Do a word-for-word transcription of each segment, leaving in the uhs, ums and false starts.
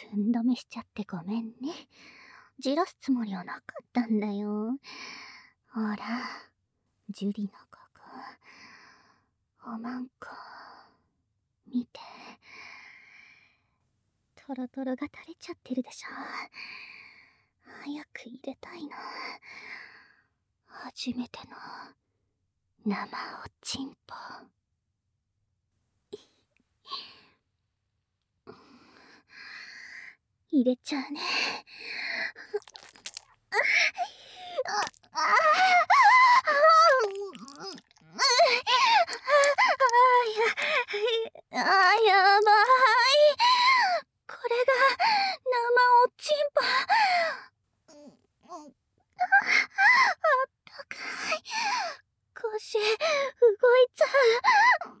寸止めしちゃってごめんね。じらすつもりはなかったんだよ。ほら、ジュリのここ、おまんこ、見て。トロトロが垂れちゃってるでしょ。早く入れたいな。初めての生おちんぽ。入れちゃうね。ああああ、やばい。これが生おちんぽ。あったかい。腰動いちゃう。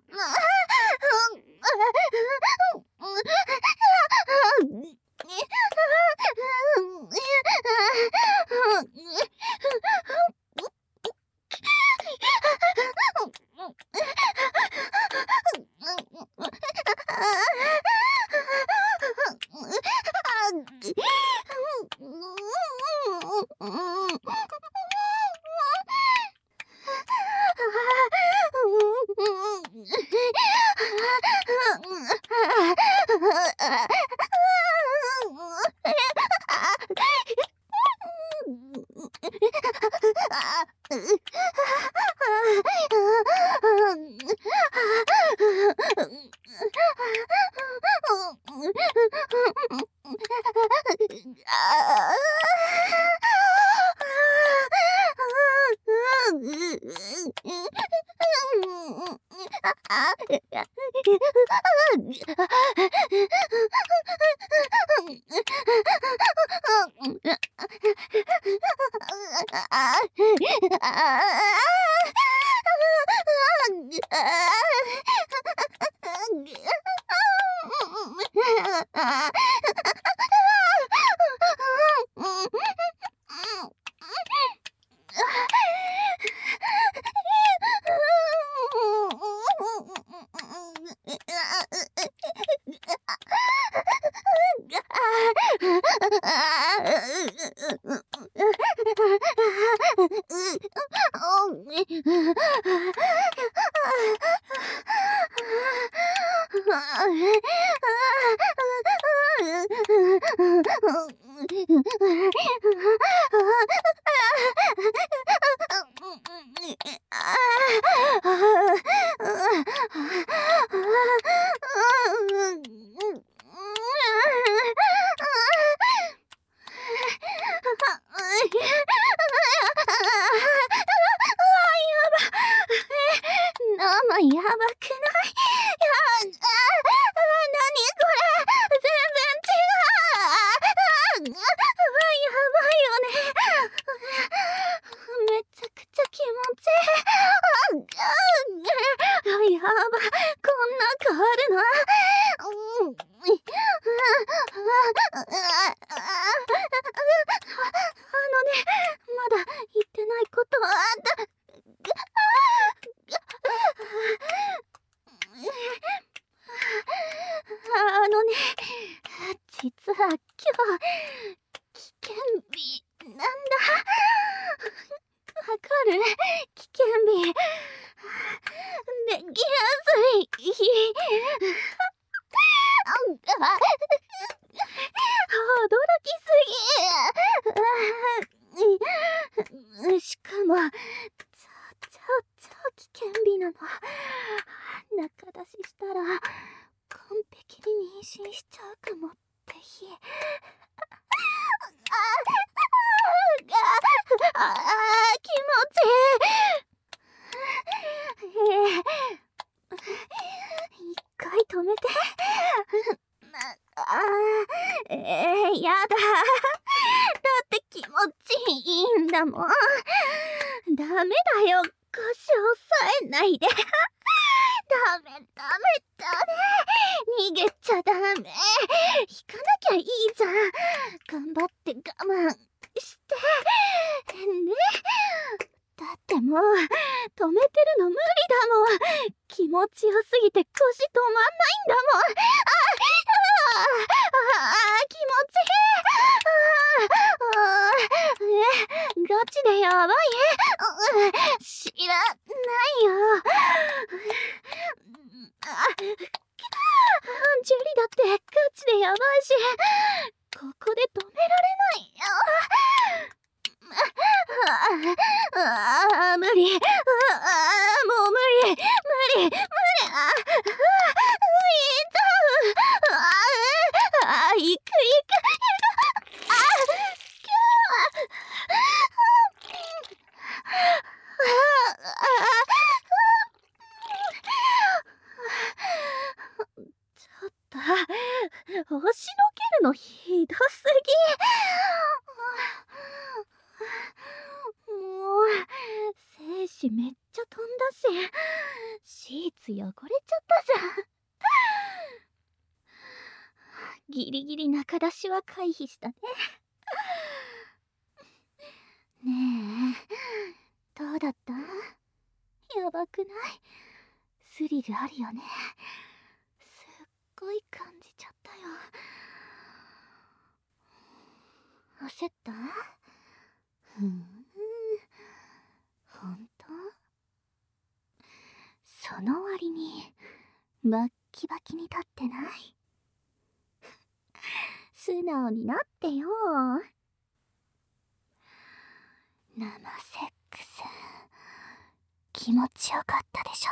気ジュリだってガチでやばいし、ここで止められない。あああ、無理。ああ、もう無理無理無理。ああ、いた。ああ、行く行く行く。ああ、キュー。ちょっと押しのけるのひどすぎ。もう精子めっちゃ飛んだし、シーツ汚れちゃったじゃん。ギリギリ中出しは回避したね。ねえ、どうだった？やばくない？スリルあるよね。すっごい感じちゃったよ。焦った？ふん、ほんと？その割にバッキバキに立ってない？素直になってよ。生セックス気持ちよかったでしょ？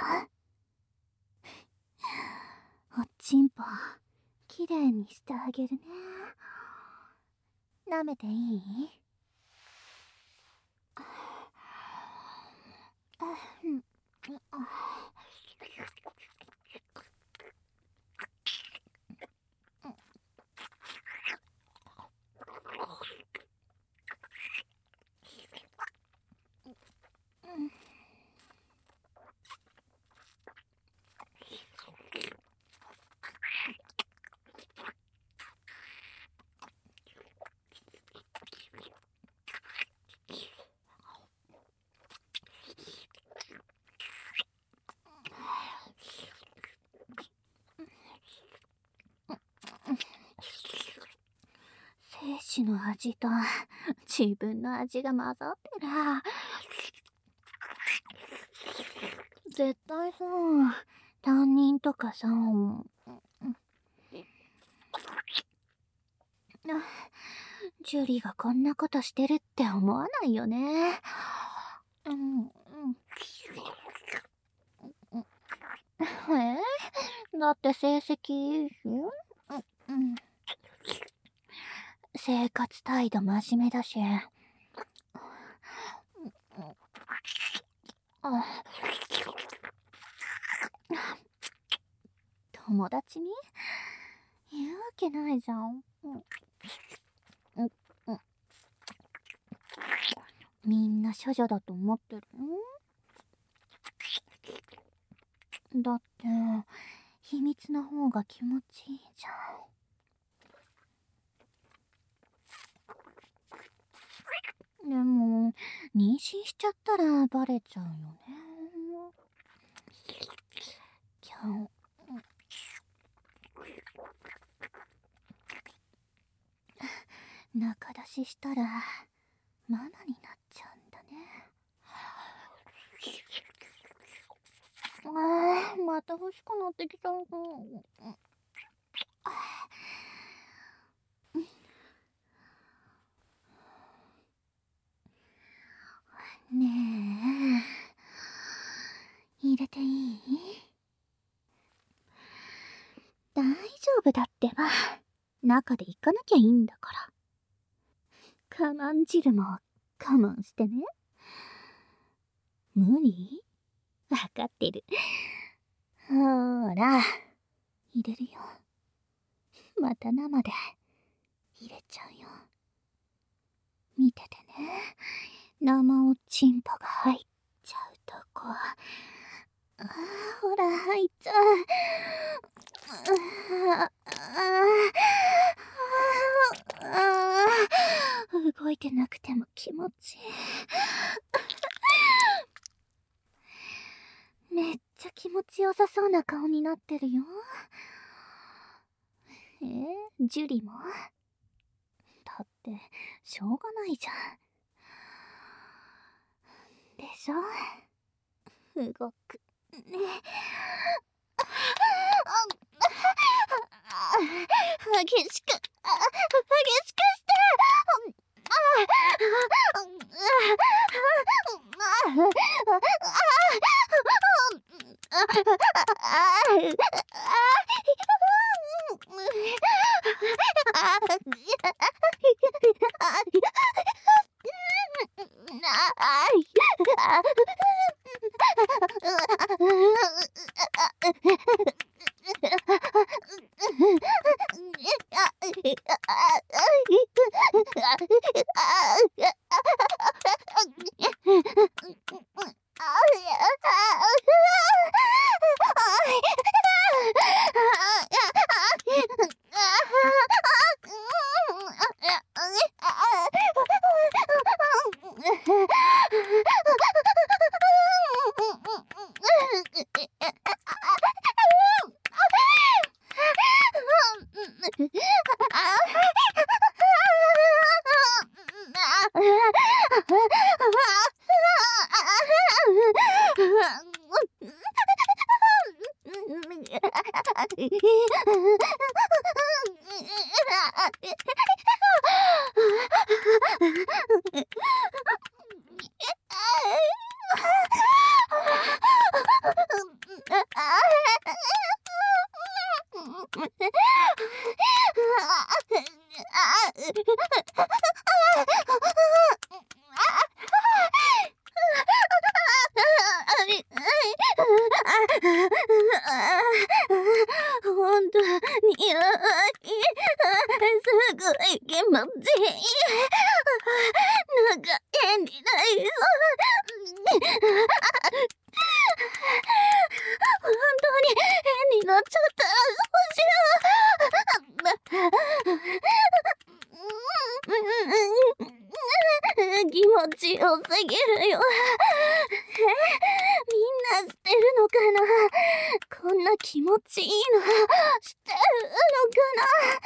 おっちんぽきれいにしてあげるね。舐めていい？精子の味と自分の味が混ざってる。絶対さ、担任とかさ、ジュリがこんなことしてるって思わないよね。うんうん。えー、だって成績、うん、生活態度真面目だし。友達に言うわけないじゃん。うんうん、みんな処女だと思ってるん？だって秘密の方が気持ちいいじゃん。でも妊娠しちゃったらバレちゃうよね。今日中出ししたらママになっちゃうんだね。あー、また欲しくなってきた。ねえ、入れていい？大丈夫だってば。中で行かなきゃいいんだから。我慢汁も我慢してね。無理？わかってる。ほーら、入れるよ。また生で入れちゃうよ。見ててね。生おちんぽが入っちゃうとこ。あー、ほら入っちゃう。ああああ、動いてなくても気持ちいい。めっちゃ気持ちよさそうな顔になってるよ。えー、ジュリも？だってしょうがないじゃん。でしょ？動くね。 激しく、激しくしてほんとに、すごい気持ちいい。なんか変になりそう。本当に変になっちゃった。どうしよう。気持ちよすぎるよ。みんな知ってるのかな。こんな気持ちいいの知ってるのかな。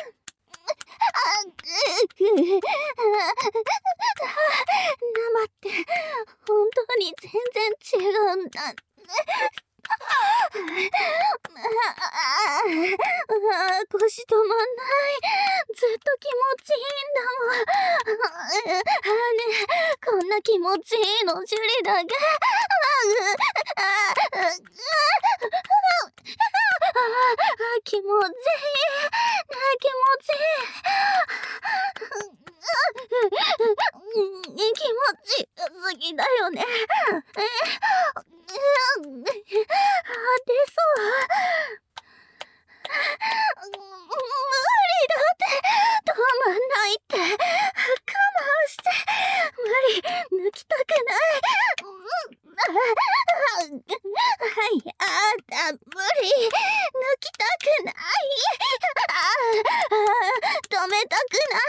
生って本当に全然違うんだね。腰止まんない。ずっと気持ちいいんだもん。ねえ、こんな気持ちいいのジュリだけ。気持ちいい。気持ちいい。気持ちすぎだよね。出そう。無理だって。止まんないって。我慢して。無理。抜きたくない。はいあだ無理。抜きたくない。止めたくない。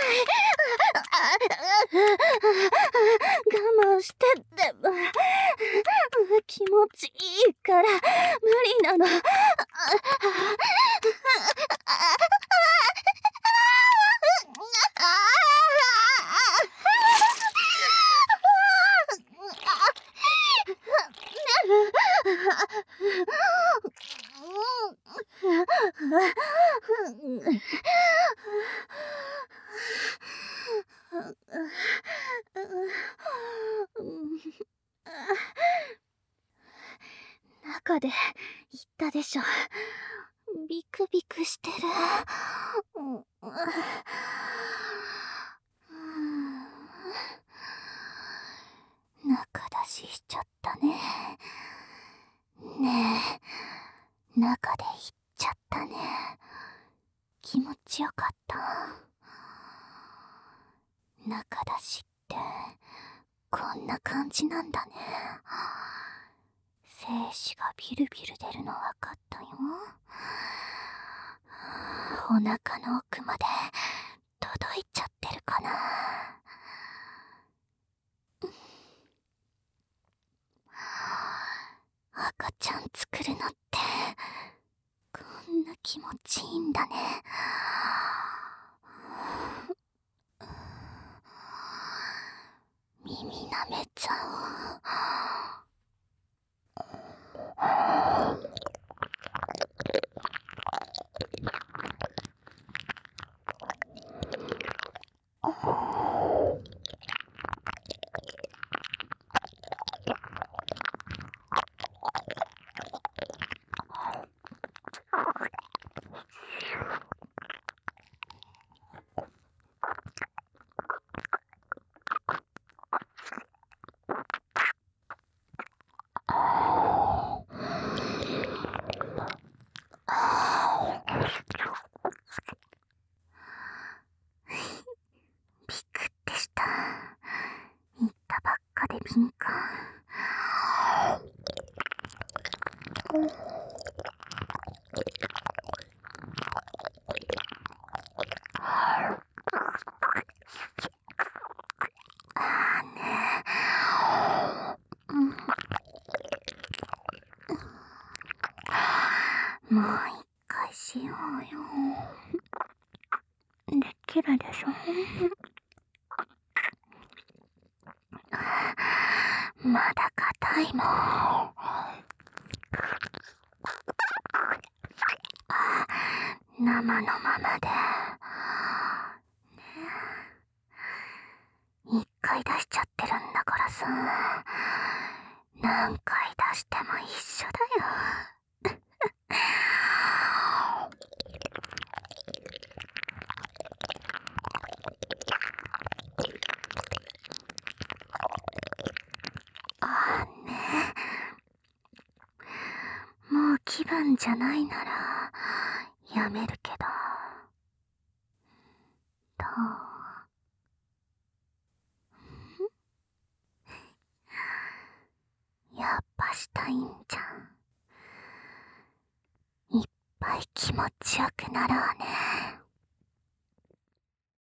我慢してってば。気持ちいいから無理なの。中で言ったでしょ。ビクビクしてる。中出ししちゃったね。ねえ、中で言っちゃったね。気持ちよかった。中出しってこんな感じなんだね。精子がビルビル出るの分かったよ。お腹の奥まで届いちゃってるかな。赤ちゃん作るのってこんな気持ちいいんだね。耳舐めちゃおう。 ビクってした。言ったばっかで敏感。あーねえ、うん、もう一回しようよ。できるでしょ。まだ硬いもん。生のままで。一回出しちゃってるんだからさ、何回出しても一緒だよ。あーね、もう気分じゃないならやめるけど、どう？やっぱしたいんじゃん。いっぱい気持ちよくなろうね。